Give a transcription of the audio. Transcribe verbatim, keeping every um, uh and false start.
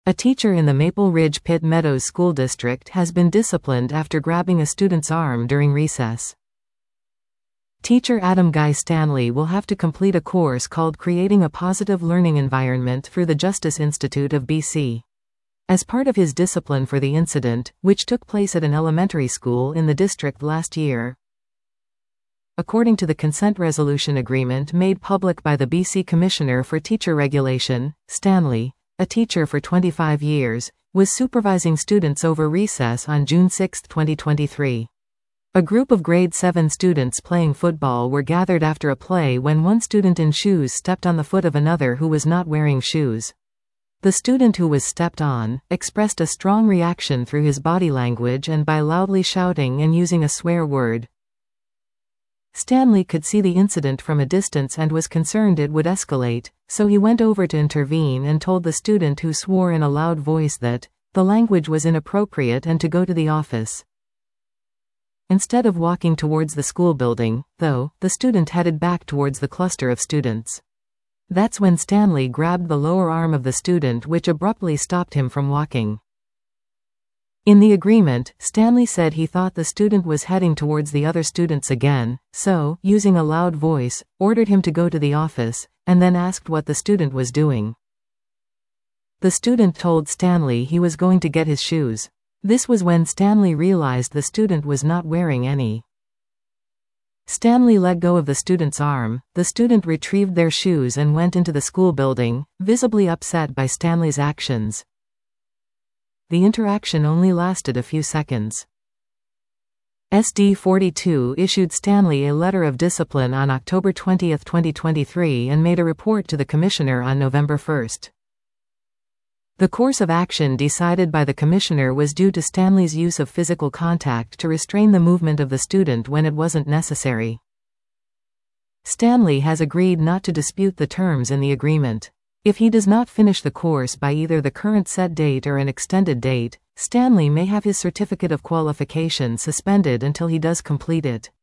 A teacher in the Maple Ridge Pitt Meadows School District has been disciplined after grabbing a student's arm during recess. Teacher Adam Guy Stanley will have to complete a course called Creating a Positive Learning Environment through the Justice Institute of B C as part of his discipline for the incident, which took place at an elementary school in the district last year. According to the consent resolution agreement made public by the B C Commissioner for Teacher Regulation, Stanley, a teacher for twenty-five years, was supervising students over recess on June sixth, twenty twenty-three. A group of grade seven students playing football were gathered after a play when one student in shoes stepped on the foot of another who was not wearing shoes. The student who was stepped on expressed a strong reaction through his body language and by loudly shouting and using a swear word. Stanley could see the incident from a distance and was concerned it would escalate, so he went over to intervene and told the student who swore in a loud voice that the language was inappropriate and to go to the office. Instead of walking towards the school building, though, the student headed back towards the cluster of students. That's when Stanley grabbed the lower arm of the student, which abruptly stopped him from walking. In the agreement, Stanley said he thought the student was heading towards the other students again, so, using a loud voice, ordered him to go to the office, and then asked what the student was doing. The student told Stanley he was going to get his shoes. This was when Stanley realized the student was not wearing any. Stanley let go of the student's arm, the student retrieved their shoes and went into the school building, visibly upset by Stanley's actions. The interaction only lasted a few seconds. S D forty-two issued Stanley a letter of discipline on October twentieth, twenty twenty-three and made a report to the Commissioner on November first. The course of action decided by the Commissioner was due to Stanley's use of physical contact to restrain the movement of the student when it wasn't necessary. Stanley has agreed not to dispute the terms in the agreement. If he does not finish the course by either the current set date or an extended date, Stanley may have his certificate of qualification suspended until he does complete it.